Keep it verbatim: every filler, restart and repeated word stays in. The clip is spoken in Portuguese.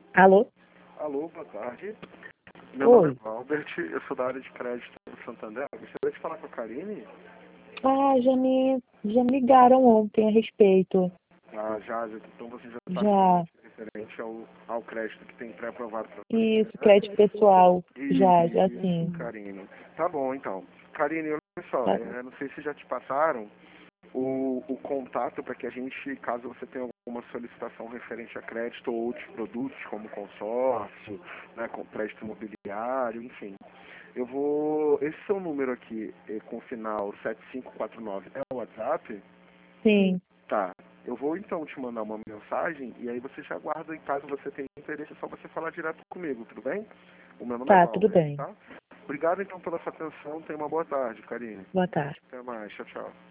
Alô? Alô, boa tarde. Meu nome Oi. é Albert, eu sou da área de crédito do Santander. Gostaria de falar com a Karine? Ah, já me, já me ligaram ontem a respeito. Ah, já, já, então você já está Já. ciente referente ao, ao crédito que tem pré-aprovado para você, Isso, né? crédito pessoal. Já, já Isso, sim. Karine. Tá bom, então. Karine, olha só, Tá. é, não sei se já te passaram o, o contato para que a gente, caso você tenha alguma solicitação referente a crédito ou outros produtos, como consórcio, né, com crédito imobiliário, enfim. Eu vou. Esse seu número aqui, eh, com o final sete cinco quatro nove, é o WhatsApp? Sim. Tá. Eu vou então te mandar uma mensagem e aí você já guarda, e caso você tenha interesse, é só você falar direto comigo, tudo bem? O meu nome é Tá, tudo Valber, bem. tá? Obrigado então pela sua atenção, tenha uma boa tarde, Karine. Boa tarde. Até mais, tchau, tchau.